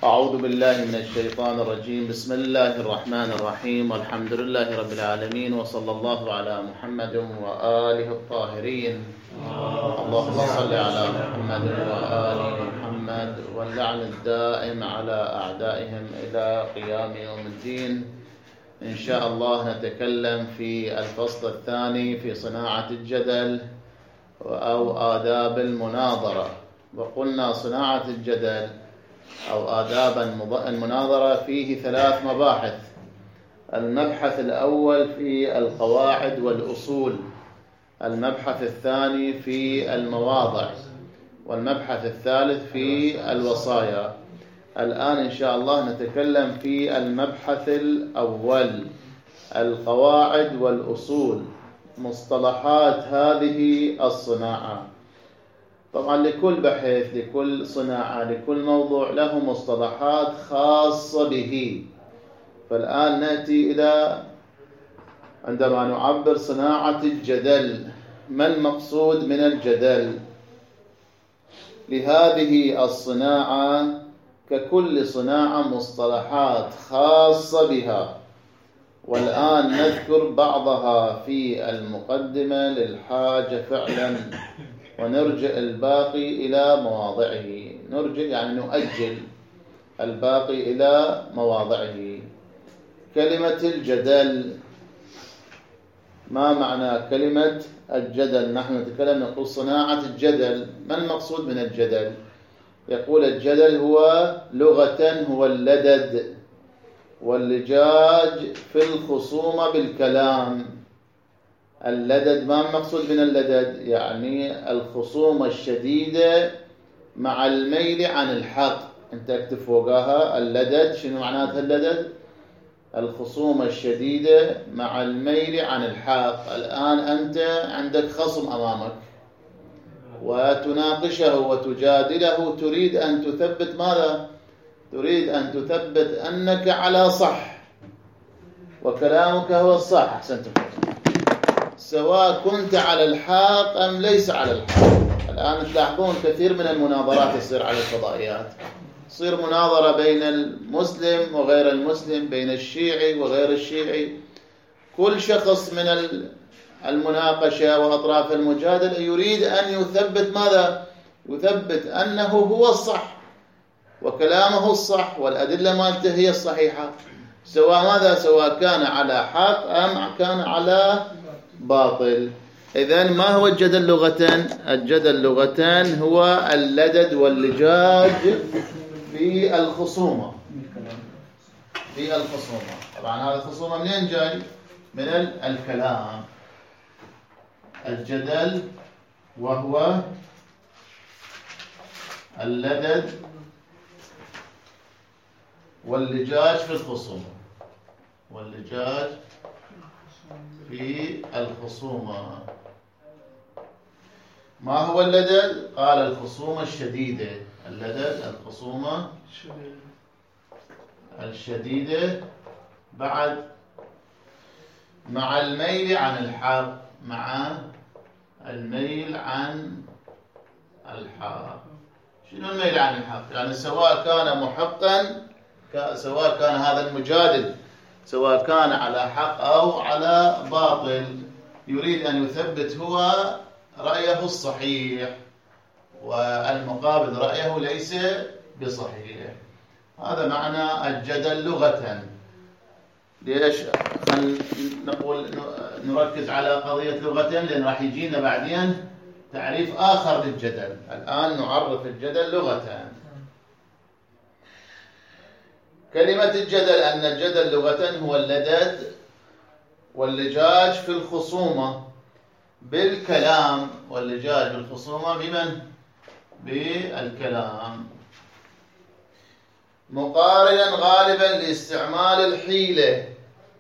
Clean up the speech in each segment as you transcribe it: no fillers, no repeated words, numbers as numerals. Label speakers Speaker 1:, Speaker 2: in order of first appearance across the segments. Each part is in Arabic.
Speaker 1: أعوذ بالله من الشيطان الرجيم. بسم الله الرحمن الرحيم، والحمد لله رب العالمين، وصلى الله على محمد وآله الطاهرين. اللهم صل على محمد وآل محمد، واللعن الدائم على أعدائهم إلى قيام يوم الدين. إن شاء الله نتكلم في الفصل الثاني في صناعة الجدل أو آداب المناظرة. وقلنا صناعة الجدل أو آداب المناظرة فيه 3 مباحث. المبحث الأول في القواعد والأصول، المبحث الثاني في المواضع، والمبحث الثالث في الوصايا. الآن إن شاء الله نتكلم في المبحث الأول، القواعد والأصول، مصطلحات هذه الصناعة. طبعا لكل بحث، لكل صناعة، لكل موضوع له مصطلحات خاصة به. فالآن نأتي إلى عندما نعبر صناعة الجدل، ما المقصود من الجدل؟ لهذه الصناعة ككل صناعة مصطلحات خاصة بها، والآن نذكر بعضها في المقدمة للحاجة فعلا، ونرجع الباقي إلى مواضعه. نرجع يعني نؤجل الباقي إلى مواضعه. كلمة الجدل، ما معنى كلمة الجدل؟ نحن نتكلم نقول صناعة الجدل. ما المقصود من الجدل؟ يقول الجدل هو لغة هو اللدد واللجاج في الخصومة بالكلام. اللدد، ما المقصود من اللدد؟ يعني الخصومة الشديدة مع الميل عن الحق. انت اكتب فوقها اللدد. شنو معناتها اللدد؟ الخصومة الشديدة مع الميل عن الحق. الآن أنت عندك خصم أمامك وتناقشه وتجادله، تريد أن تثبت ماذا؟ تريد أن تثبت أنك على صح وكلامك هو الصح. أحسنت، سواء كنت على الحق أم ليس على الحق. الآن تلاحظون كثير من المناظرات تصير على الفضائيات، تصير مناظرة بين المسلم وغير المسلم، بين الشيعي وغير الشيعي. كل شخص من المناقشة وأطراف المجادلة يريد أن يثبت ماذا؟ يثبت أنه هو الصح وكلامه الصح والأدلة مالته هي الصحيحة، سواء ماذا؟ سواء كان على حق أم كان على باطل. إذن ما هو الجدل لغة؟ الجدل لغة هو اللدد واللجاج في الخصومة. في الخصومة. طبعا هذا الخصومة منين جاي؟ من الكلام. الجدل وهو اللدد واللجاج في الخصومة. واللجاج في الخصومة. ما هو اللدد؟ قال الخصومة الشديدة. اللدد الخصومة الشديدة بعد مع الميل عن الحق. مع الميل عن الحق. شنو الميل عن الحق؟ يعني سواء كان محقا، سواء كان هذا المجادل سواء كان على حق أو على باطل، يريد أن يثبت هو رأيه الصحيح والمقابل رأيه ليس بصحيح. هذا معنى الجدل لغة. ليش نقول نركز على قضية لغة؟ لأن راح يجينا بعدين تعريف آخر للجدل. الآن نعرف الجدل لغة. كلمة الجدل، أن الجدل لغة هو اللدد واللجاج في الخصومة بالكلام. واللجاج بالخصومة بمن؟ بالكلام. مقارنا غالبا لاستعمال الحيلة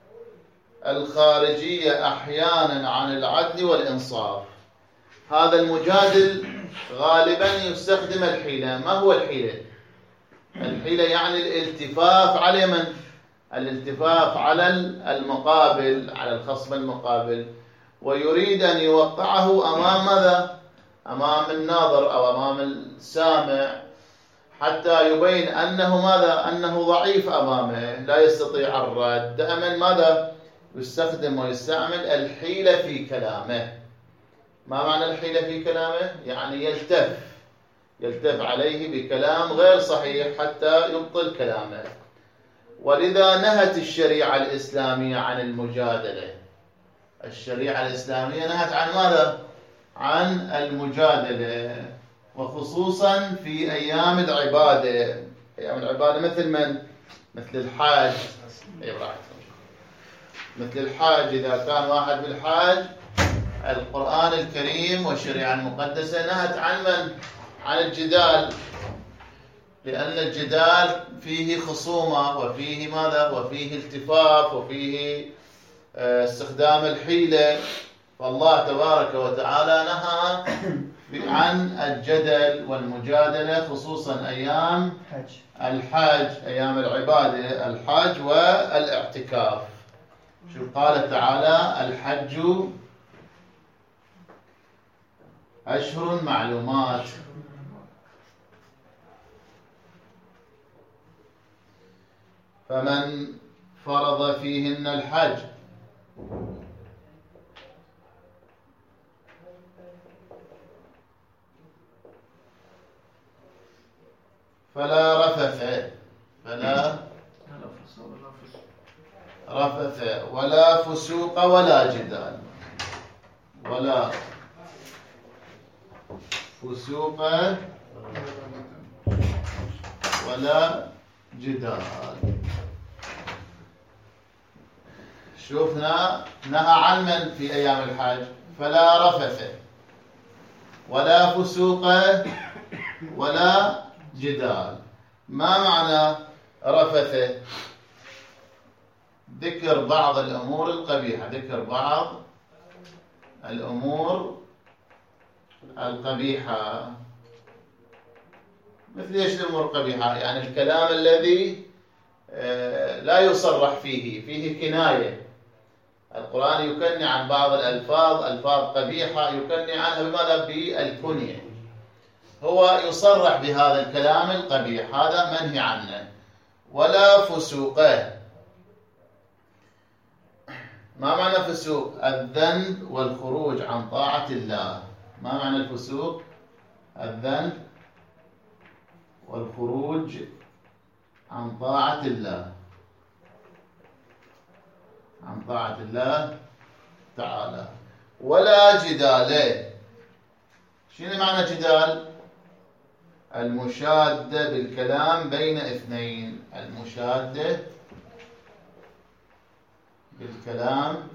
Speaker 1: الخارجية أحيانا عن العدل والإنصاف. هذا المجادل غالبا يستخدم الحيلة. ما هو الحيلة؟ الحيلة يعني الالتفاف على من؟ الالتفاف على المقابل، على الخصم المقابل، ويريد أن يوقعه أمام ماذا؟ أمام الناظر أو أمام السامع، حتى يبين أنه ماذا؟ أنه ضعيف أمامه لا يستطيع الرد. دائما ماذا؟ يستخدم ويستعمل الحيلة في كلامه. ما معنى الحيلة في كلامه؟ يعني يلتف عليه بكلام غير صحيح حتى يبطل كلامه. ولذا نهت الشريعة الإسلامية عن المجادلة. الشريعة الإسلامية نهت عن ماذا؟ عن المجادلة، وخصوصا في أيام العبادة. أيام العبادة مثل من؟ مثل الحاج. مثل الحاج، إذا كان واحد بالحاج، القرآن الكريم والشريعة المقدسة نهت عن من؟ عن الجدال، لأن الجدال فيه خصومة وفيه ماذا؟ وفيه التفاف وفيه استخدام الحيلة. فالله تبارك وتعالى نهى عن الجدل والمجادلة، خصوصا أيام الحج، أيام العبادة، الحج والاعتكاف. شو قال تعالى؟ الحج أشهر معلومات، فمن فرض فيهن الحج فلا رفث ولا فسوق ولا جدال. ولا فسوق ولا جدال. شوفنا نهى عن من في أيام الحج؟ فلا رفث ولا فسوق ولا جدال. ما معنى رفث؟ ذكر بعض الأمور القبيحة، ذكر بعض الأمور القبيحة. مثل ايش الأمور القبيحة؟ يعني الكلام الذي لا يصرح فيه كناية. القرآن يكني عن بعض الألفاظ، ألفاظ قبيحة يكني عنها بماذا؟ بالكنية. هو يصرح بهذا الكلام القبيح، هذا منهي عنه. ولا فسوق. ما معنى فسوق؟ الذنب والخروج عن طاعة الله. ما معنى الفسوق؟ الذنب والخروج عن طاعة الله، عن طاعة الله تعالى. ولا جدال. شنو معنى جدال؟ المشادة بالكلام بين اثنين. المشادة بالكلام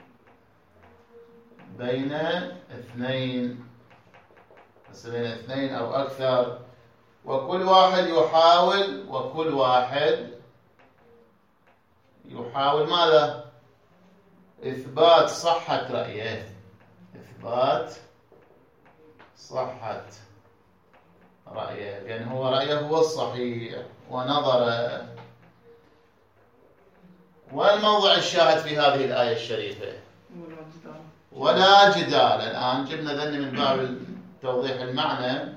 Speaker 1: بين اثنين، بس بين اثنين أو أكثر، وكل واحد يحاول ماذا؟ إثبات صحة رأيه. إثبات صحة رأيه، لأن هو رأيه هو الصحيح ونظره. والموضع الشاهد في هذه الآية الشريفة ولا جدال. الآن جبنا ذني من باب توضيح المعنى،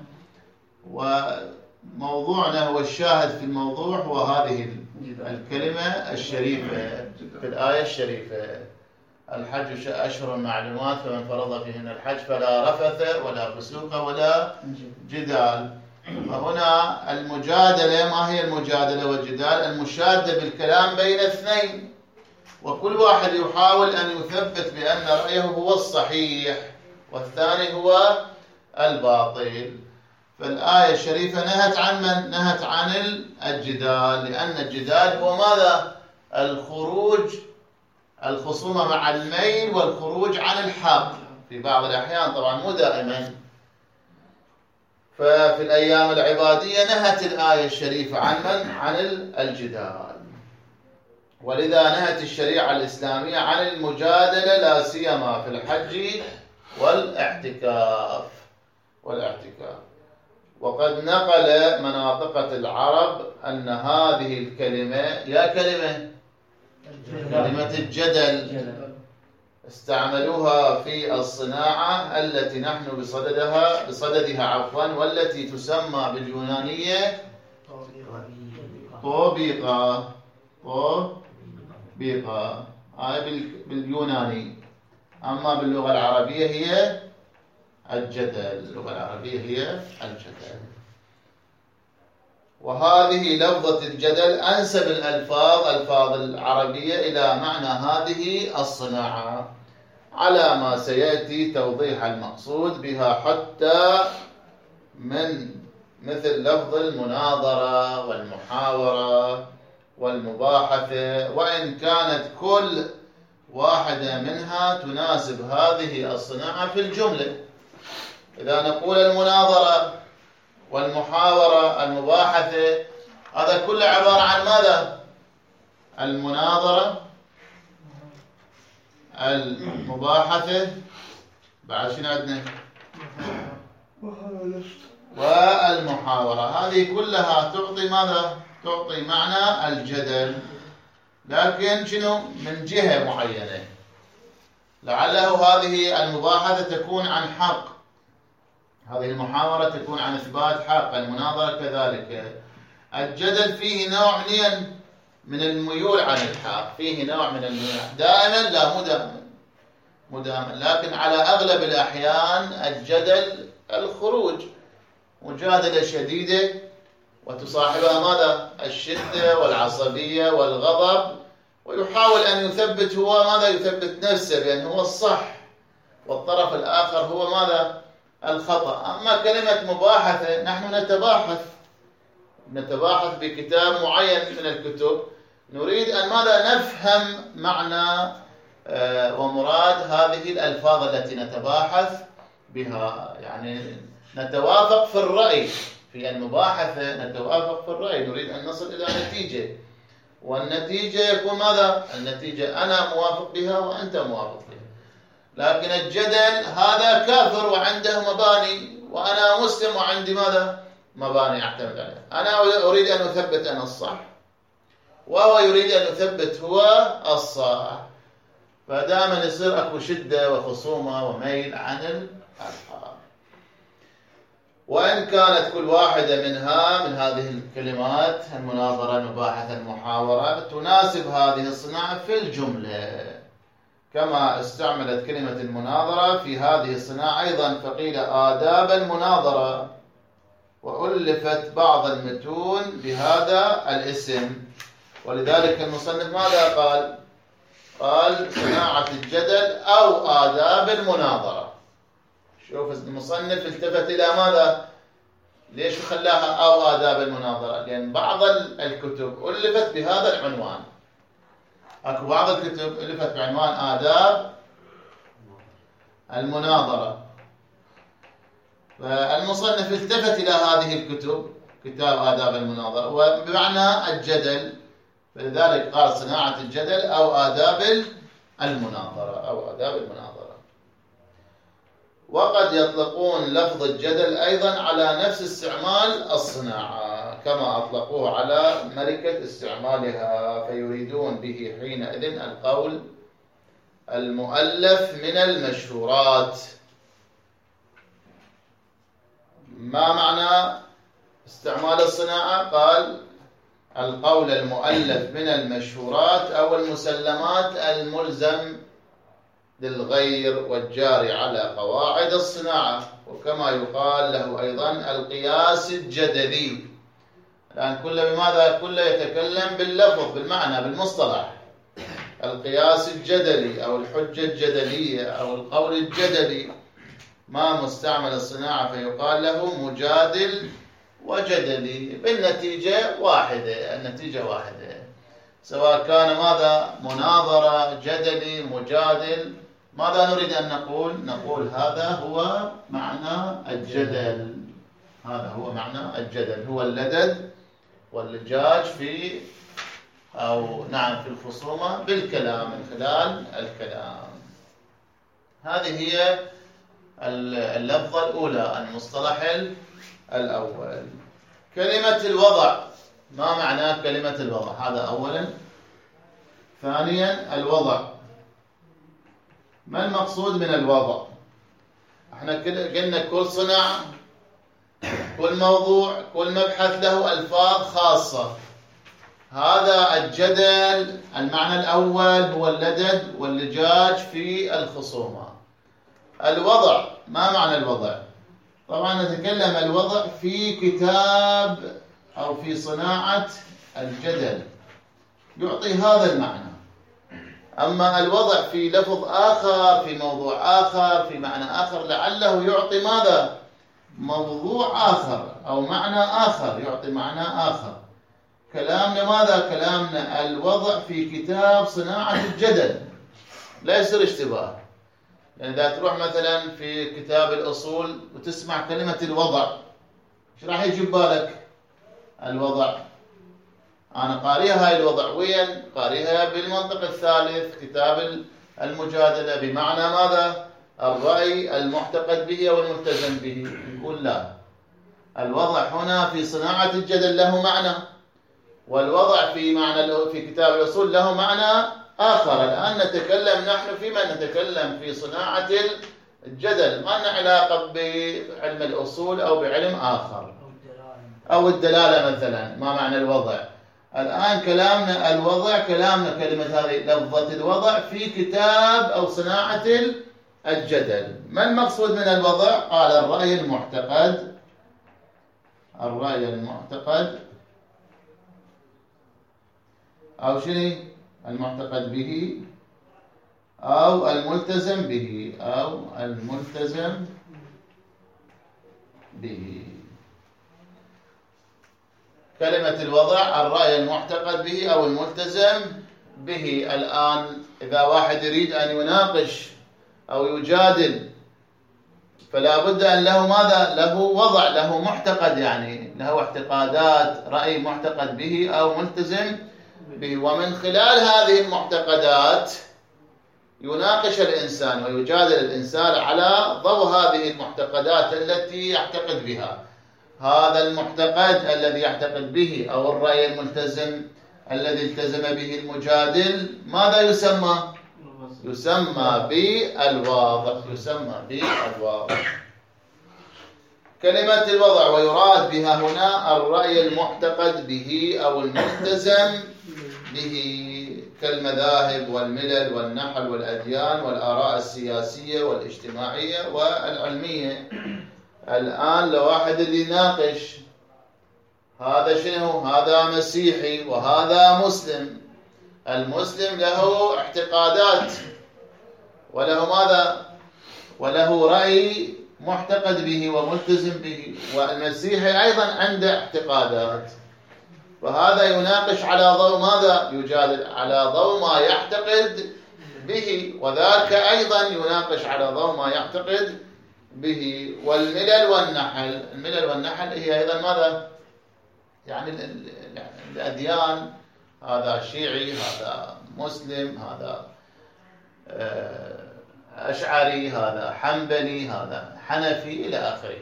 Speaker 1: وموضوعنا هو الشاهد في الموضوع هو هذه الكلمة الشريفة في الآية الشريفة. الحج أشهر معلومات، فمن فرض فيهن الحج فلا رفث ولا فسوق ولا جدال. وهنا المجادلة، ما هي المجادلة والجدال؟ المشادة بالكلام بين اثنين، وكل واحد يحاول أن يثبت بأن رأيه هو الصحيح والثاني هو الباطل. فالآية الشريفة نهت عن من؟ نهت عن الجدال، لأن الجدال هو ماذا؟ الخروج، الخصومة مع الميل والخروج عن الحق في بعض الأحيان، طبعا مو دائما. ففي الأيام العبادية نهت الآية الشريفة عن من؟ عن الجدال. ولذا نهت الشريعة الإسلامية عن المجادلة، لا سيما في الحج والاعتكاف. وقد نقل مناطقة العرب أن هذه الكلمة، كلمة الجدل، استعملوها في الصناعة التي نحن بصددها والتي تسمى باليونانية طوبقة. طوبقة هاي باليوناني، أما باللغة العربية هي الجدل. اللغة العربية هي الجدل. وهذه لفظة الجدل أنسب الألفاظ العربية إلى معنى هذه الصناعة، على ما سيأتي توضيح المقصود بها، حتى من مثل لفظ المناظرة والمحاورة والمباحثة، وإن كانت كل واحدة منها تناسب هذه الصناعة في الجملة. إذا نقول المناظرة والمحاورة المباحثة، هذا كله عبارة عن ماذا؟ المناظرة، المباحثة، بعد شنو عندنا؟ والمحاورة. هذه كلها تعطي ماذا؟ تعطي معنى الجدل، لكن شنو؟ من جهة معينة. لعله هذه المباحثة تكون عن حق، هذه المحاورة تكون عن إثبات حق، المناظرة كذلك. الجدل فيه نوع من الميول عن الحق، فيه نوع من الميول دائما، لا مو دائما، لكن على أغلب الأحيان الجدل الخروج، مجادلة شديدة وتصاحبها ماذا؟ الشدة والعصبية والغضب، ويحاول أن يثبت هو ماذا؟ يثبت نفسه بأن هو الصح، والطرف الآخر هو ماذا؟ الخطأ. أما كلمة مباحثة، نحن نتباحث بكتاب معين من الكتب، نريد أن ماذا؟ نفهم معنى ومراد هذه الألفاظ التي نتباحث بها، يعني نتوافق في الرأي. في المباحثة نتوافق في الرأي، نريد أن نصل إلى نتيجة، والنتيجة يكون ماذا؟ النتيجة أنا موافق بها وأنت موافق بها. لكن الجدل هذا كافر وعنده مباني، وأنا مسلم وعندي ماذا؟ مباني أعتمد عليها. أنا أريد أن أثبت أنا الصح، وهو يريد أن يثبت هو الصح، فدائما يصير أكو شدة وخصومة وميل عن الحق. وإن كانت كل واحدة من هذه الكلمات، المناظرة، المباحثة، المحاورة، تناسب هذه الصناعة في الجملة، كما استعملت كلمة المناظرة في هذه الصناعة أيضا، فقيل آداب المناظرة، وألفت بعض المتون بهذا الاسم. ولذلك المصنف ماذا قال صناعة الجدل أو آداب المناظرة. شوف المصنف التفت إلى ماذا؟ ليش خلاها أو آداب المناظرة؟ لأن بعض الكتب ألفت بهذا العنوان. أكو بعض الكتب ألفت بعنوان آداب المناظرة، فالمصنف التفت إلى هذه الكتب، كتاب آداب المناظرة، وبمعنى الجدل، فلذلك قال صناعة الجدل أو آداب المناظرة. وقد يطلقون لفظ الجدل أيضا على نفس استعمال الصناعة، كما أطلقوه على ملكة استعمالها، فيريدون به حينئذ القول المؤلف من المشهورات. ما معنى استعمال الصناعة؟ قال القول المؤلف من المشهورات أو المسلمات الملزم للغير والجاري على قواعد الصناعة، وكما يقال له أيضا القياس الجدلي. الآن كله بماذا؟ كله يتكلم باللفظ، بالمعنى، بالمصطلح. القياس الجدلي أو الحجة الجدلية أو القول الجدلي، ما مستعمل الصناعة فيقال له مجادل وجدلي، بالنتيجة واحدة، النتيجة واحدة، سواء كان ماذا؟ مناظرة، جدلي، مجادل. ماذا نريد أن نقول هذا هو معنى الجدل، هذا هو معنى الجدل، هو اللدد واللجاج في في الخصومة بالكلام، من خلال الكلام. هذه هي اللفظة الأولى، المصطلح الأول. كلمة الوضع، ما معنى كلمة الوضع؟ هذا أولا. ثانيا الوضع، ما المقصود من الوضع؟ احنا قلنا كل صناعة كل موضوع كل مبحث له ألفاظ خاصة. هذا الجدل المعنى الأول هو اللدد واللجاج في الخصومة. الوضع، ما معنى الوضع؟ طبعا نتكلم الوضع في كتاب أو في صناعة الجدل يعطي هذا المعنى. أما الوضع في لفظ آخر في موضوع آخر في معنى آخر لعله يعطي ماذا؟ موضوع آخر أو معنى آخر، يعطي معنى آخر. كلامنا ماذا؟ كلامنا الوضع في كتاب صناعة الجدل، لا يصير اشتباه. يعني إذا تروح مثلا في كتاب الأصول وتسمع كلمة الوضع، ايش راح يجي ببالك؟ الوضع. أنا قاريها هاي الوضع وين؟ قاريها بالمنطق الثالث كتاب المجادلة بمعنى ماذا؟ الرأي المعتقد به أو الملتزم به. يقول لا، الوضع هنا في صناعة الجدل له معنى، والوضع في معنى في كتاب الأصول له معنى آخر. الآن نتكلم نحن فيما نتكلم في صناعة الجدل، ما لنا علاقة بعلم الأصول أو بعلم آخر أو الدلالة مثلا. ما معنى الوضع؟ الآن كلامنا الوضع، كلامنا كلمة هذه لفظة الوضع في كتاب أو صناعة الجدل. ما المقصود من الوضع؟ قال الرأي المعتقد، الرأي المعتقد أو شنو؟ المعتقد به أو الملتزم به أو الملتزم به. كلمة الوضع الرأي المعتقد به أو الملتزم به. الآن إذا واحد يريد أن يناقش أو يجادل فلا بد أن له ماذا؟ له وضع، له معتقد، يعني له اعتقادات، رأي معتقد به أو ملتزم به. ومن خلال هذه المعتقدات يناقش الإنسان ويجادل الإنسان على ضوء هذه المعتقدات التي يعتقد بها. هذا المعتقد الذي يعتقد به أو الرأي الملتزم الذي التزم به المجادل ماذا يسمى؟ يسمى بالواضح، يسمى بالواضح. كلمة الوضع ويراد بها هنا الرأي المعتقد به أو الملتزم به، كالمذاهب والملل والنحل والأديان والآراء السياسية والاجتماعية والعلمية. الآن لو واحد اللي يناقش هذا شنو؟ هذا مسيحي وهذا مسلم. المسلم له اعتقادات وله ماذا؟ وله رأي معتقد به وملتزم به، والمسيحي أيضا عنده اعتقادات، وهذا يناقش على ضوء ماذا؟ يجادل على ضوء ما يعتقد به، وذاك أيضا يناقش على ضوء ما يعتقد به. والملل والنحل، الملل والنحل هي أيضا ماذا؟ يعني الأديان، هذا شيعي، هذا مسلم، هذا أشعري، هذا حنبلي، هذا حنفي، إلى آخره.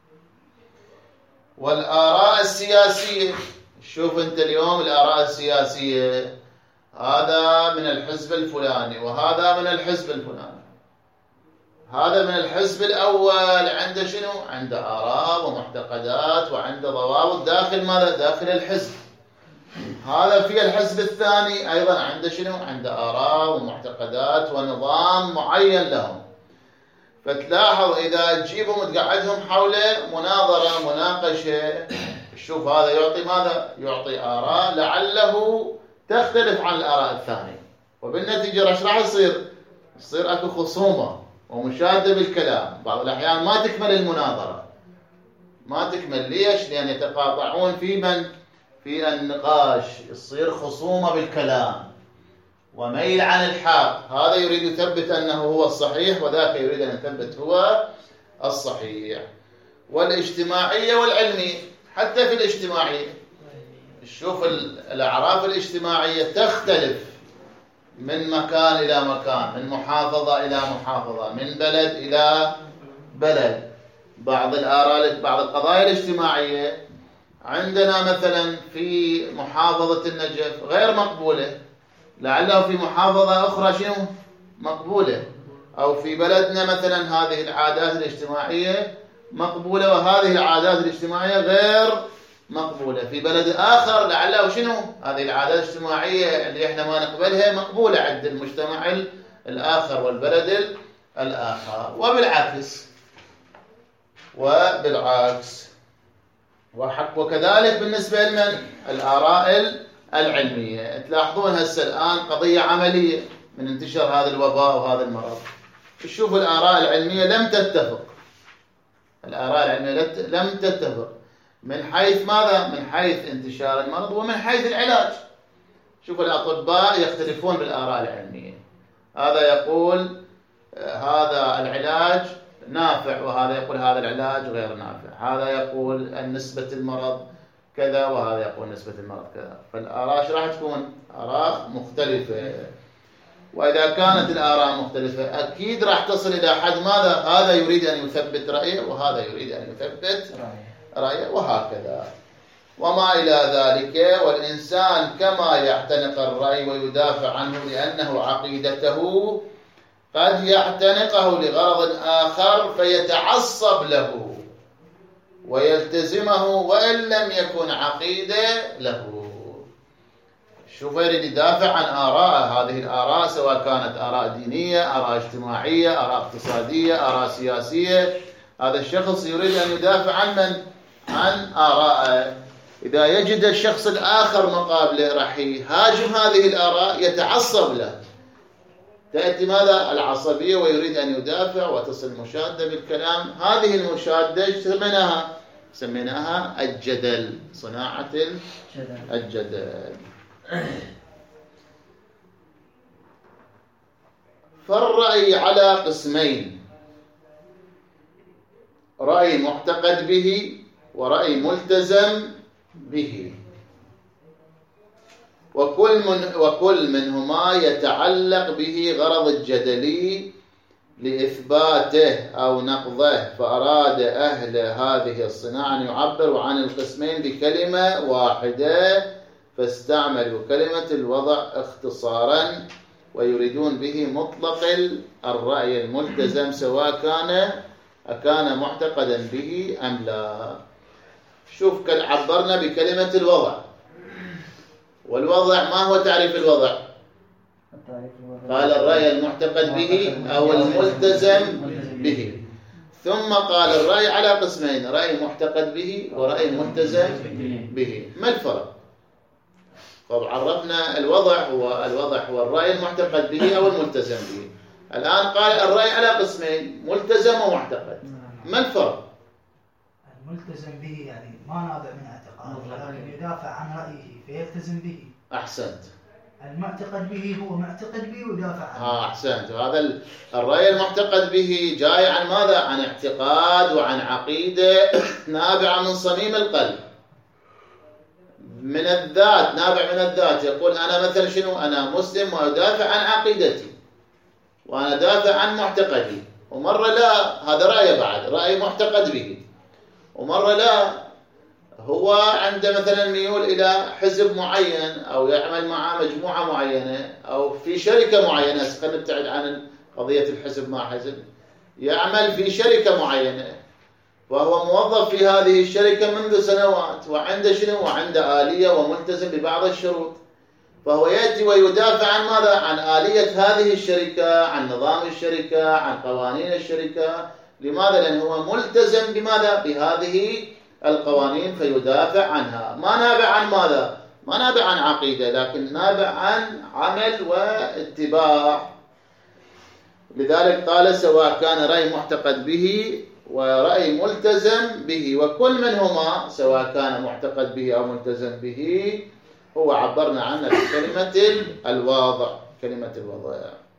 Speaker 1: والآراء السياسية، شوف أنت اليوم الآراء السياسية، هذا من الحزب الفلاني وهذا من الحزب الفلاني. هذا من الحزب الأول عنده شنو؟ عنده آراء ومعتقدات وعنده ضوابط داخل ماذا؟ داخل الحزب. هذا في الحزب الثاني أيضا عنده شنو؟ عنده آراء ومعتقدات ونظام معين لهم. فتلاحظ إذا تجيبهم وتقعدهم حول مناظرة مناقشة، شوف هذا يعطي ماذا؟ يعطي آراء لعله تختلف عن الآراء الثانية، وبالنتيجة ايش راح يصير؟ يصير اكو خصومة ومشادة بالكلام. بعض الأحيان ما تكمل المناظرة، ما تكمل. ليش؟ لأن يتقاطعون في النقاش، يصير خصومة بالكلام وميل عن الحق. هذا يريد يثبت أنه هو الصحيح وذاك يريد أن يثبت هو الصحيح. والاجتماعية والعلمية، حتى في الاجتماعية شوف الأعراف الاجتماعية تختلف من مكان إلى مكان، من محافظة إلى محافظة، من بلد إلى بلد. بعض الآراء، بعض القضايا الاجتماعية عندنا مثلا في محافظة النجف غير مقبولة، لعله في محافظة أخرى شنو؟ مقبولة. أو في بلدنا مثلا هذه العادات الاجتماعية مقبولة، وهذه العادات الاجتماعية غير مقبولة. في بلد آخر لعله شنو هذه العادات الاجتماعية اللي احنا ما نقبلها مقبولة عند المجتمع الآخر والبلد الآخر، وبالعكس. وكذلك بالنسبة لمن الآراء العلمية. تلاحظون هسه الآن قضية عملية من انتشار هذا الوباء وهذا المرض. تشوفوا الآراء العلمية لم تتفق. الآراء العلمية لم تتفق من حيث ماذا؟ من حيث انتشار المرض ومن حيث العلاج. شوفوا الأطباء يختلفون بالآراء العلمية. هذا يقول هذا العلاج نافع، وهذا يقول هذا العلاج غير نافع. هذا يقول نسبة المرض كذا، وهذا يقول نسبة المرض كذا. فالآراء ايش راح تكون؟ آراء مختلفة. وإذا كانت الآراء مختلفة أكيد راح تصل إلى حد ماذا؟ هذا يريد أن يثبت رأيه وهذا يريد أن يثبت رأيه، وهكذا وما إلى ذلك. والإنسان كما يعتنق الرأي ويدافع عنه لأنه عقيدته، قد يعتنقه لغرض آخر فيتعصب له ويلتزمه وإن لم يكن عقيدة له. شوف يريد يدافع عن آراء، هذه الآراء سواء كانت آراء دينية، آراء اجتماعية، آراء اقتصادية، آراء سياسية. هذا الشخص يريد أن يدافع عن من؟ عن آراءه. إذا يجد الشخص الآخر مقابله راح يهاجم هذه الآراء، يتعصب له. تأتي ماذا؟ العصبية، ويريد أن يدافع وتصل مشادة بالكلام. هذه المشادة سميناها الجدل، صناعة الجدل. فالرأي على قسمين: رأي معتقد به ورأي ملتزم به، وكل منهما يتعلق به غرض الجدلي لإثباته أو نقضه. فأراد أهل هذه الصناعة أن يعبروا عن القسمين بكلمة واحدة، فاستعملوا كلمة الوضع اختصارا، ويريدون به مطلق الرأي الملتزم سواء كان معتقدا به أم لا. شوف عبرنا بكلمة الوضع. والوضع ما هو تعريف الوضع؟ قال الرأي المعتقد به أو الملتزم به، ثم قال الرأي على قسمين: رأي معتقد به ورأي ملتزم به. ما الفرق؟ طب عرفنا الوضع هو الرأي المعتقد به أو الملتزم به. الآن قال الرأي على قسمين: ملتزم ومعتقد. ما الفرق؟
Speaker 2: الملتزم به يعني ما نابع من اعتقاد، لكن يدافع عن رأيه فيلتزم به.
Speaker 1: أحسنت.
Speaker 2: المعتقد به هو معتقد به ويدافع عنه.
Speaker 1: أحسنت. هذا الرأي المعتقد به جاي عن ماذا؟ عن اعتقاد وعن عقيدة نابعة من صميم القلب، من الذات، نابع من الذات. يقول أنا مثلا شنو؟ أنا مسلم وأدافع عن عقيدتي وأنا دافع عن معتقدي. ومرة لا، هذا رأي بعد رأي معتقد به. ومرة لا، هو عنده مثلا ميول إلى حزب معين أو يعمل مع مجموعة معينة أو في شركة معينة. خلينا نبتعد عن قضية الحزب مع حزب. يعمل في شركة معينة وهو موظف في هذه الشركة منذ سنوات، وعنده شنو؟ وعنده آلية وملتزم ببعض الشروط. فهو يأتي ويدافع عن ماذا؟ عن آلية هذه الشركة، عن نظام الشركة، عن قوانين الشركة. لماذا؟ لأنه هو ملتزم بماذا؟ بهذه القوانين، فيدافع عنها. ما نابع عن ماذا؟ ما نابع عن عقيدة، لكن نابع عن عمل واتباع. لذلك قال سواء كان رأي معتقد به ورأي ملتزم به، وكل منهما سواء كان معتقد به أو ملتزم به هو عبرنا عنه بكلمة الوضع، كلمة الوضع.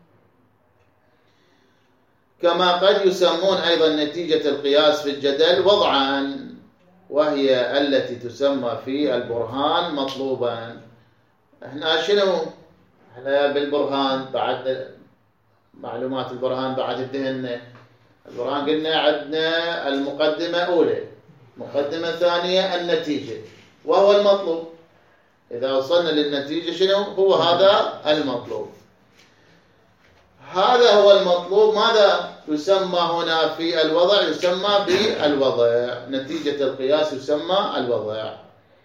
Speaker 1: كما قد يسمون أيضا نتيجة القياس في الجدل وضعا، وهي التي تسمى في البرهان مطلوبا. احنا شنو؟ احنا بالبرهان بعد معلومات البرهان بعد الدهن. البرهان قلنا عندنا المقدمة أولى، مقدمة ثانية النتيجة، وهو المطلوب. إذا وصلنا للنتيجة شنو؟ هو هذا المطلوب. هذا هو المطلوب. ماذا يسمى هنا في الوضع؟ يسمى بالوضع. نتيجة القياس يسمى الوضع،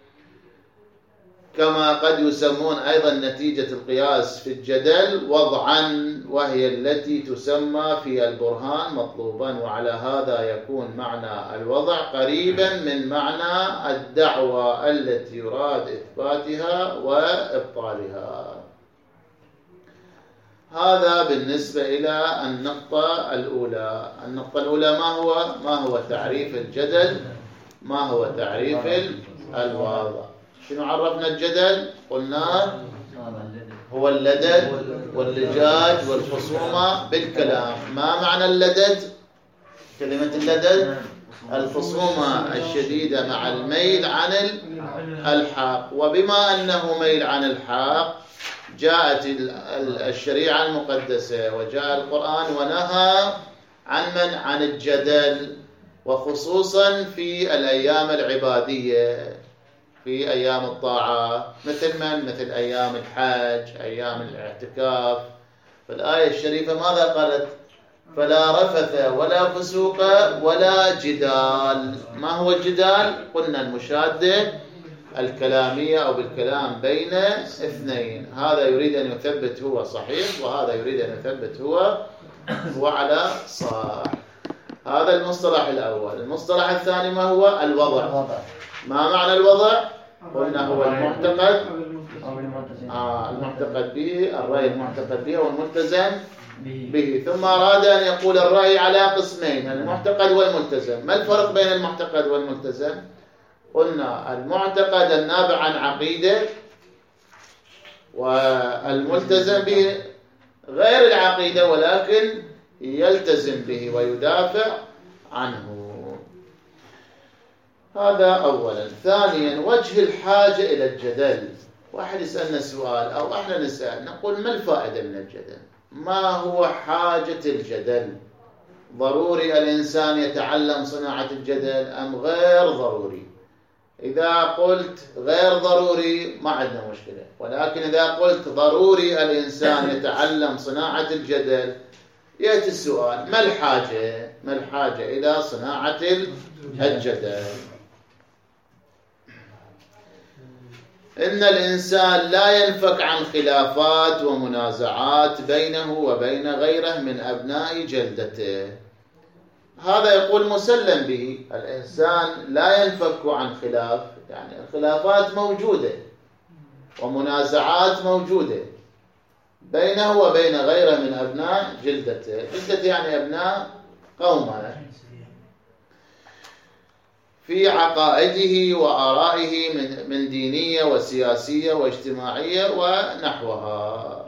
Speaker 1: كما قد يسمون أيضا نتيجة القياس في الجدل وضعا، وهي التي تسمى في البرهان مطلوبا. وعلى هذا يكون معنى الوضع قريبا من معنى الدعوة التي يراد إثباتها وإبطالها. هذا بالنسبة إلى النقطة الأولى. النقطة الأولى ما هو تعريف الجدل؟ ما هو تعريف الوضع؟ شنو عرفنا الجدل؟ قلنا هو اللدد واللجاج والخصومة بالكلام. ما معنى اللدد؟ كلمة اللدد الخصومة الشديدة مع الميل عن الحق. وبما أنه ميل عن الحق جاءت الشريعة المقدسة وجاء القرآن ونهى عن الجدل، وخصوصا في الأيام العبادية، في أيام الطاعة، مثل أيام الحج، أيام الاعتكاف. فالآية الشريفة ماذا قالت؟ فلا رفث ولا فسوق ولا جدال. ما هو الجدال؟ قلنا المشادة الكلامية أو بالكلام بين اثنين. هذا يريد أن يثبت هو صحيح، وهذا يريد أن يثبت هو على صح. هذا المصطلح الأول. المصطلح الثاني ما هو؟ الوضع. ما معنى الوضع؟ قلنا هو المعتقد المعتقد به، الرأي المعتقد به والملتزم به. ثم أراد أن يقول الرأي على قسمين، المعتقد والملتزم. ما الفرق بين المعتقد والملتزم؟ قلنا المعتقد النابع عن عقيدة، والملتزم به غير العقيدة ولكن يلتزم به ويدافع عنه. هذا أولا. ثانيا، وجه الحاجة إلى الجدل. واحد يسألنا سؤال أو احنا نسأل، نقول ما الفائدة من الجدل؟ ما هو حاجة الجدل؟ ضروري الإنسان يتعلم صناعة الجدل أم غير ضروري؟ إذا قلت غير ضروري ما عندنا مشكلة، ولكن إذا قلت ضروري الإنسان يتعلم صناعة الجدل، يأتي السؤال ما الحاجة؟ ما الحاجة إلى صناعة الجدل؟ إن الإنسان لا ينفك عن خلافات ومنازعات بينه وبين غيره من أبناء جلدته. هذا يقول مسلم به. الإنسان لا ينفك عن خلاف، يعني الخلافات موجودة ومنازعات موجودة بينه وبين غيره من أبناء جلدته. جلدته يعني أبناء قومه، في عقائده وآرائه من دينية وسياسية واجتماعية ونحوها.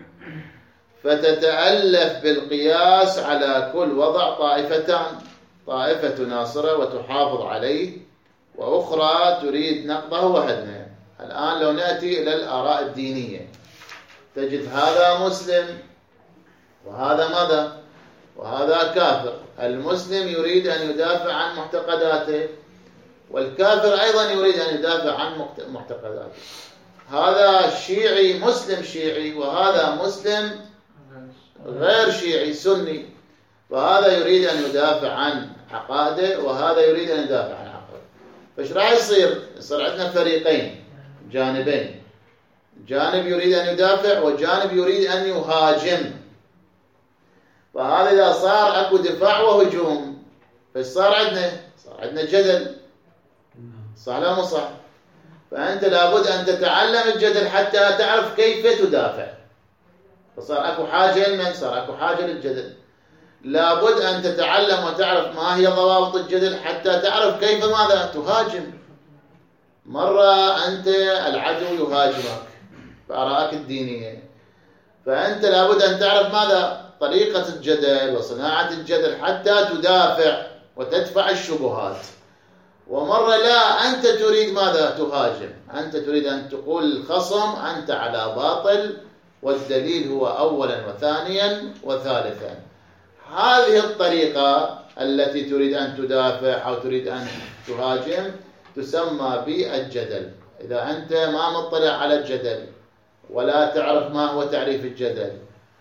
Speaker 1: فتتألف بالقياس على كل وضع طائفتان، طائفة ناصرة وتحافظ عليه، وأخرى تريد نقضه وهدمه. الآن لو نأتي إلى الآراء الدينية، تجد هذا مسلم وهذا ماذا؟ وهذا كافر. المسلم يريد أن يدافع عن معتقداته، والكافر أيضا يريد أن يدافع عن معتقداته. هذا شيعي مسلم شيعي، وهذا مسلم غير شيعي سني، فهذا يريد أن يدافع عن عقائده وهذا يريد أن يدافع عن عقائده. فايش راح يصير عندنا فريقين، جانبين، جانب يريد أن يدافع وجانب يريد أن يهاجم. فهذا إذا صار أكو دفاع وهجوم، فايش صار عندنا جدل، صح لا مو صح؟ فأنت لابد أن تتعلم الجدل حتى تعرف كيف تدافع. فصار أكو حاجة لمن؟ صار أكو حاجة للجدل. لابد أن تتعلم وتعرف ما هي ضوابط الجدل حتى تعرف كيف ماذا تهاجم. مرة أنت العدو يهاجمك بآرائك الدينية، فأنت لابد أن تعرف ماذا؟ طريقة الجدل وصناعة الجدل حتى تدافع وتدفع الشبهات. ومرة لا، أنت تريد ماذا؟ تهاجم. أنت تريد أن تقول الخصم أنت على باطل، والدليل هو أولا وثانيا وثالثا. هذه الطريقة التي تريد أن تدافع أو تريد أن تهاجم تسمى بالجدل. إذا أنت ما مطلع على الجدل ولا تعرف ما هو تعريف الجدل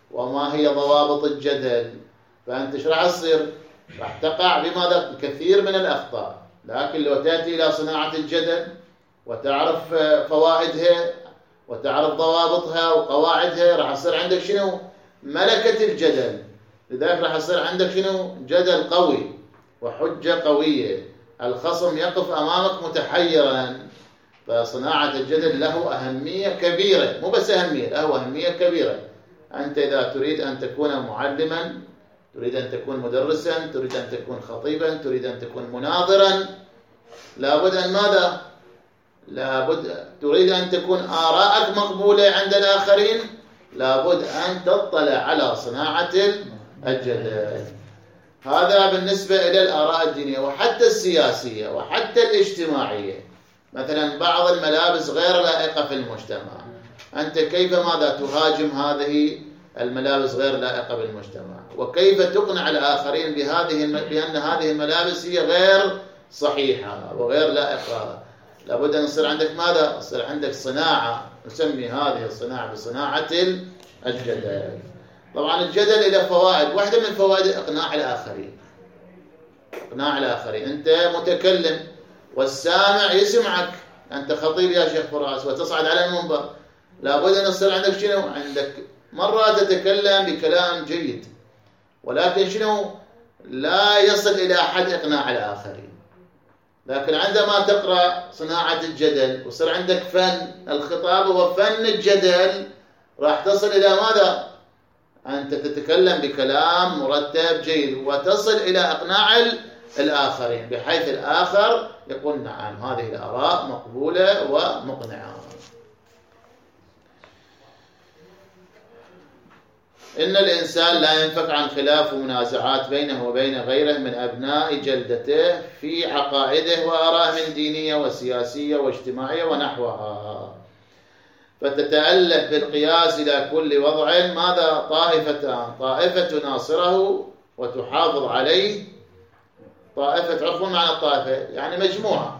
Speaker 1: وما هي ضوابط الجدل. فأنت ايش راح تصير؟ راح تقع بماذا؟ بكثير من الأخطاء. لكن لو تأتي إلى صناعة الجدل وتعرف فوائدها وتعرف ضوابطها وقواعدها، راح يصير عندك شنو؟ ملكة الجدل. لذلك راح يصير عندك شنو؟ جدل قوي وحجة قوية، الخصم يقف أمامك متحيرا. فصناعة الجدل له أهمية كبيرة، مو بس أهمية، له أهمية كبيرة. أنت إذا تريد أن تكون معلما، تريد أن تكون مدرسا، تريد أن تكون خطيبا، تريد أن تكون مناظرا، لابد أن ماذا؟ لابد تريد أن تكون آراءك مقبولة عند الآخرين، لابد أن تطلع على صناعة الجدل. هذا بالنسبة إلى الآراء الدينية وحتى السياسية وحتى الاجتماعية. مثلا بعض الملابس غير لائقة في المجتمع، أنت كيف ماذا تهاجم هذه الملابس غير لائقة بالمجتمع، وكيف تقنع الآخرين بأن هذه الملابس هي غير صحيحة وغير لائقة. لابد أن يصير عندك ماذا؟ يصير عندك صناعة، نسمي هذه الصناعة بصناعة الجدل. طبعا الجدل له فوائد، واحدة من الفوائد إقناع الآخرين. إقناع الآخرين، أنت متكلم والسامع يسمعك، أنت خطيب يا شيخ فراس وتصعد على المنبر، لابد أن يصير عندك شنو؟ عندك مرة تتكلم بكلام جيد، ولكن شنو؟ لا يصل إلى حد إقناع الآخرين. لكن عندما تقرأ صناعة الجدل وصير عندك فن الخطاب وفن الجدل، راح تصل إلى ماذا؟ أنت تتكلم بكلام مرتب جيد وتصل إلى إقناع الآخرين، بحيث الآخر يقول نعم هذه الآراء مقبولة ومقنعة. إن الإنسان لا ينفك عن خلاف ومنازعات بينه وبين غيره من أبناء جلدته في عقائده وآرائهم دينية وسياسية واجتماعية ونحوها، فتتألف بالقياس إلى كل وضع ماذا؟ طائفتان، طائفة ناصره وتحافظ عليه، طائفة، تعرفون معنى الطائفة؟ يعني مجموعة،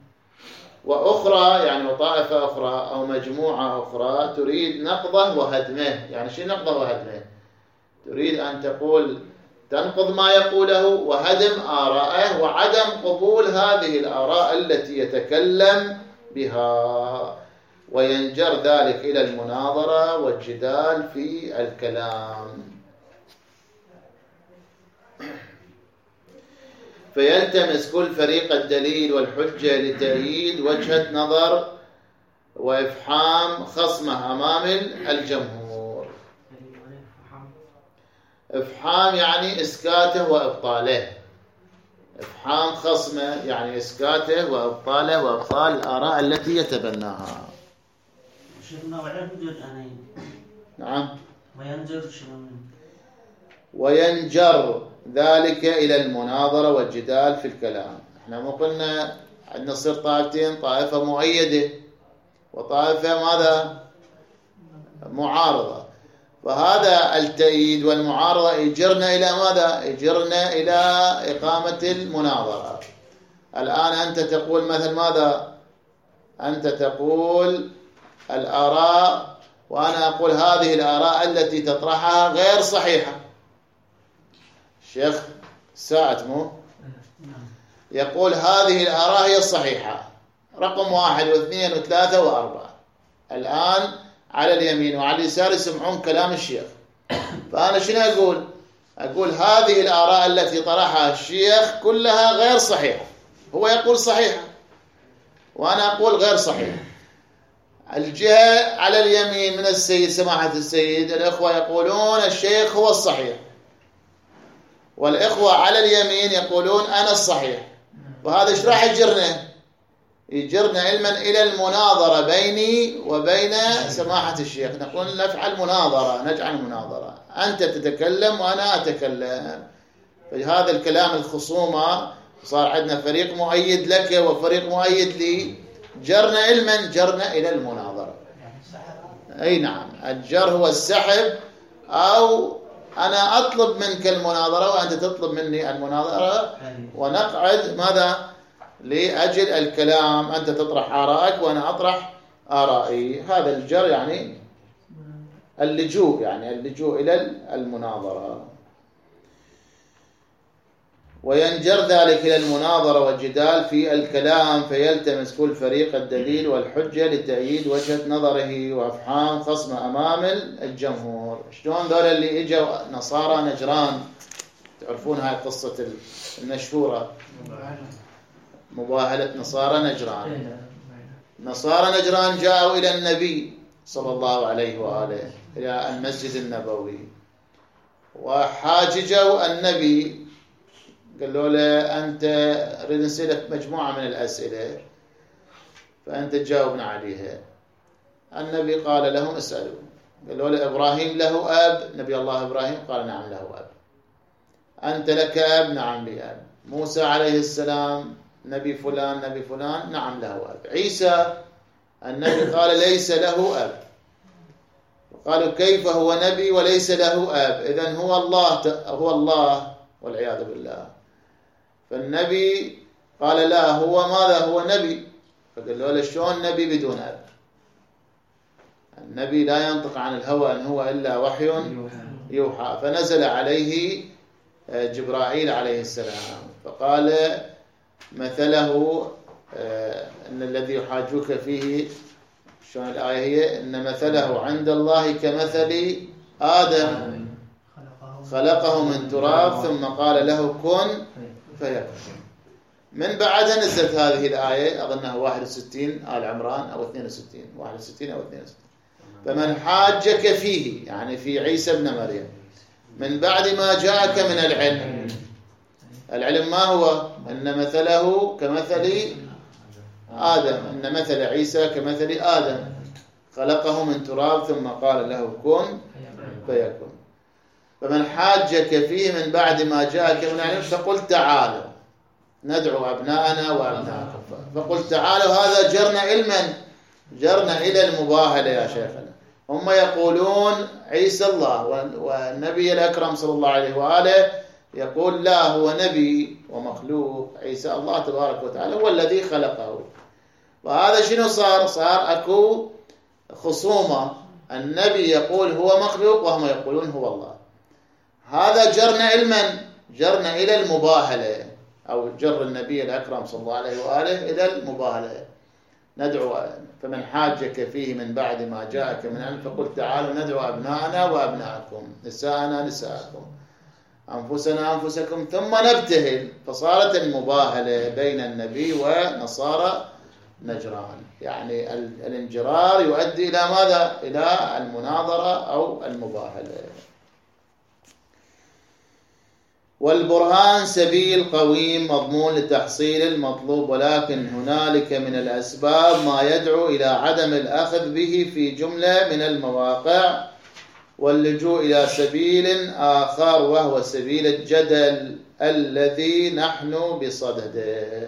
Speaker 1: وأخرى يعني وطائفة أخرى أو مجموعة أخرى تريد نقضه وهدمه. يعني شو نقضه وهدمه؟ تريد أن تقول تنقض ما يقوله وهدم آراءه وعدم قبول هذه الآراء التي يتكلم بها، وينجر ذلك إلى المناظرة والجدال في الكلام. فيلتمس كل فريق الدليل والحجة لتأييد وجهة نظر وإفحام خصمه أمام الجمهور. إفحام يعني إسكاته وإبطاله، إفحام خصمه يعني إسكاته وإبطاله وإبطال الآراء التي يتبناها. نعم. وينجر ذلك إلى المناظرة والجدال في الكلام. احنا مو قلنا عندنا صير طائفتين، طائفة مؤيدة وطائفة ماذا؟ معارضة. فهذا التأييد والمعارضة يجرنا إلى ماذا؟ يجرنا إلى إقامة المناظرة. الآن أنت تقول مثل ماذا؟ أنت تقول الآراء وأنا أقول هذه الآراء التي تطرحها غير صحيحة. الشيخ ساعد مو يقول هذه الآراء هي الصحيحة، رقم 1 و2 و3 و4. الآن على اليمين وعلى اليسار يسمعون كلام الشيخ، فأنا شنو أقول؟ أقول هذه الآراء التي طرحها الشيخ كلها غير صحيحة. هو يقول صحيحة وأنا أقول غير صحيحة. الجهة على اليمين من السيد سماحة السيد الإخوة يقولون الشيخ هو الصحيح، والإخوة على اليمين يقولون أنا الصحيح. وهذا إيش راح يجرنا؟ يجرنا علما إلى المناظرة بيني وبين سماحة الشيخ. نقول نفعل مناظرة، نجعل مناظرة، أنت تتكلم وأنا أتكلم. فهذا الكلام الخصومة صار عندنا فريق مؤيد لك وفريق مؤيد لي، جرنا علما جرنا إلى المناظرة. أي نعم، الجر هو السحب، أو أنا أطلب منك المناظرة وأنت تطلب مني المناظرة، ونقعد ماذا؟ لأجل الكلام، أنت تطرح آرائك وأنا أطرح آرائي. هذا الجر يعني اللجوء، يعني اللجوء إلى المناظرة. وينجر ذلك إلى المناظرة والجدال في الكلام، فيلتمس كل فريق الدليل والحجة لتأييد وجهة نظره وأفحام خصم أمام الجمهور. شلون ذول اللي إجوا نصارى نجران، تعرفون هاي القصة المشهورة، مباهلة نصارى نجران. نصارى نجران جاءوا إلى النبي صلى الله عليه وآله إلى المسجد النبوي، وحاججوا النبي، قالوا له أنت نريد نسألك مجموعة من الأسئلة فأنت تجاوبنا عليها. النبي قال لهم اسألوا. قالوا له إبراهيم له أب؟ نبي الله إبراهيم قال نعم له أب. أنت لك أب؟ نعم لي أب. موسى عليه السلام نبي فلان نبي فلان؟ نعم له أب. عيسى النبي قال ليس له أب. قالوا كيف هو نبي وليس له أب؟ إذن هو الله والعياذ بالله. فالنبي قال لا، هو ماذا؟ هو نبي. فقالوا له شلون نبي بدون أب؟ النبي لا ينطق عن الهوى إن هو إلا وحي يوحى. فنزل عليه جبرائيل عليه السلام فقال مثله إن الذي يحاجوك فيه، شلون الآية هي؟ إن مثله عند الله كمثل آدم خلقه من تراب ثم قال له كن فيكون. من بعدها نزلت هذه الآية، أظنها 61 آل عمران أو 62 61 أو 62. فمن حاجك فيه، يعني في عيسى ابن مريم، من بعد ما جاءك من العلم. العلم ما هو؟ أن مثله كمثل آدم، أن مثل عيسى كمثل آدم خلقه من تراب ثم قال له كن فيكون. فمن حاجك فيه من بعد ما جاءك من العلم فقل تعالوا ندعو أبناءنا وأبناءكم. فقل تعالوا، هذا جرنا علما، جرنا إلى المباهلة يا شيخنا. هم يقولون عيسى الله، والنبي الأكرم صلى الله عليه وآله يقول لا، هو نبي ومخلوق. عيسى الله تبارك وتعالى هو الذي خلقه. وهذا شنو صار؟ صار أكو خصومة، النبي يقول هو مخلوق وهم يقولون هو الله. هذا جرنا علما، جرنا إلى المباهلة، أو جر النبي الأكرم صلى الله عليه وآله إلى المباهلة. ندعو فمن حاجك فيه من بعد ما جاءك من علم فقل تعالوا ندعو أبناءنا وأبناءكم، نساءنا نساءكم، أنفسنا أنفسكم، ثم نبتهل. فصارت المباهلة بين النبي ونصارى نجران، يعني الانجرار يؤدي إلى ماذا؟ إلى المناظرة أو المباهلة. والبرهان سبيل قويم مضمون لتحصيل المطلوب، ولكن هنالك من الأسباب ما يدعو إلى عدم الأخذ به في جملة من المواقع، واللجوء إلى سبيل آخر وهو سبيل الجدل الذي نحن بصدده.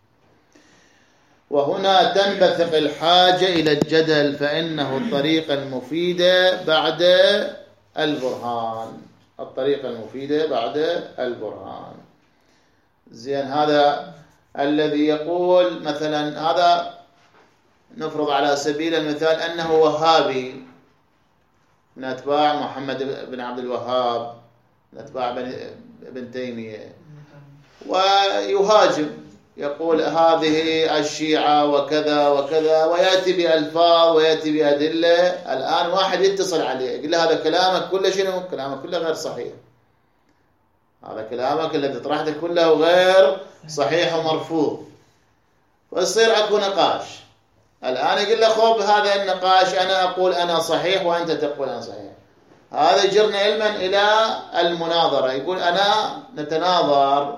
Speaker 1: وهنا تنبثق الحاجة إلى الجدل، فإنه الطريقة المفيدة بعد البرهان. الطريقة المفيدة بعد البرهان. زين، هذا الذي يقول مثلا، هذا نفرض على سبيل المثال أنه وهابي من أتباع محمد بن عبد الوهاب، من أتباع ابن تيمية، ويهاجم يقول هذه الشيعة وكذا وكذا، ويأتي بألفاظ ويأتي بأدلة. الآن واحد يتصل عليه يقول له هذا كلامك كله شنو؟ كلامك كله غير صحيح، هذا كلامك الذي طرحته كله غير صحيح ومرفوض. ويصير أكو نقاش. الآن يقول له خب هذا النقاش، أنا أقول أنا صحيح وأنت تقول أنا صحيح. هذا يجرنا علما إلى المناظرة. يقول أنا نتناظر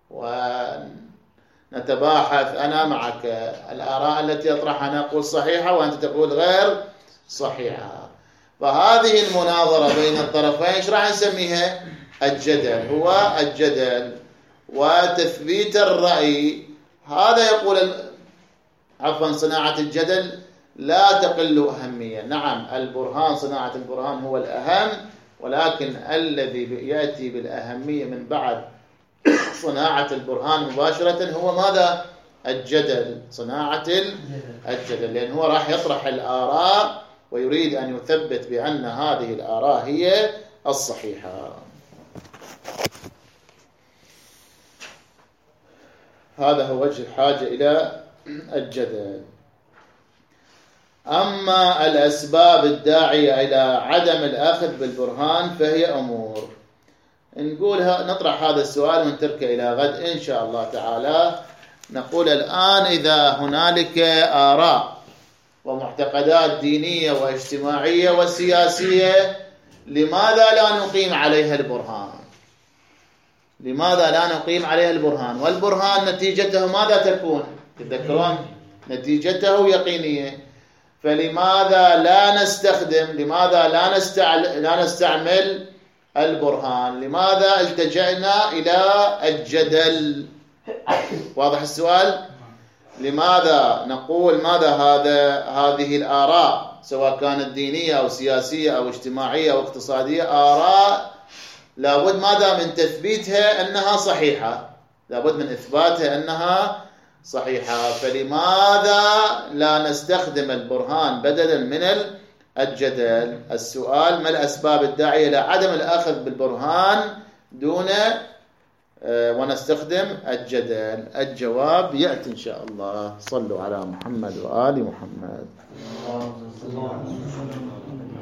Speaker 1: ونتباحث، أنا معك، الآراء التي أطرحها أنا أقول صحيحة وأنت تقول غير صحيحة. فهذه المناظرة بين الطرفين إيش راح نسميها؟ الجدل. هو الجدل وتثبيت الرأي. هذا يقول صناعة الجدل لا تقل أهمية. نعم، البرهان، صناعة البرهان هو الأهم، ولكن الذي يأتي بالأهمية من بعد صناعة البرهان مباشرة هو ماذا؟ الجدل، صناعة الجدل، لأنه هو راح يطرح الآراء ويريد أن يثبت بأن هذه الآراء هي الصحيحة. هذا هو وجه الحاجة إلى الجدل. أما الأسباب الداعية إلى عدم الأخذ بالبرهان فهي أمور نقولها، نطرح هذا السؤال ونتركه إلى غد إن شاء الله تعالى. نقول الآن إذا هنالك آراء ومعتقدات دينية واجتماعية وسياسية، لماذا لا نقيم عليها البرهان؟ لماذا لا نقيم عليها البرهان؟ والبرهان نتيجته ماذا تكون؟ تذكرون نتيجته يقينية. فلماذا لا نستخدم، لماذا لا نستعمل البرهان؟ لماذا التجأنا إلى الجدل؟ واضح السؤال؟ لماذا نقول ماذا هذه الآراء سواء كانت دينية أو سياسية أو اجتماعية أو اقتصادية، آراء لابد ماذا من تثبيتها أنها صحيحة، لابد من إثباتها أنها صحيحة. فلماذا لا نستخدم البرهان بدلا من الجدل؟ السؤال: ما الأسباب الداعية إلى عدم الأخذ بالبرهان دون ونستخدم الجدل؟ الجواب يأتي إن شاء الله. صلوا على محمد وآل محمد.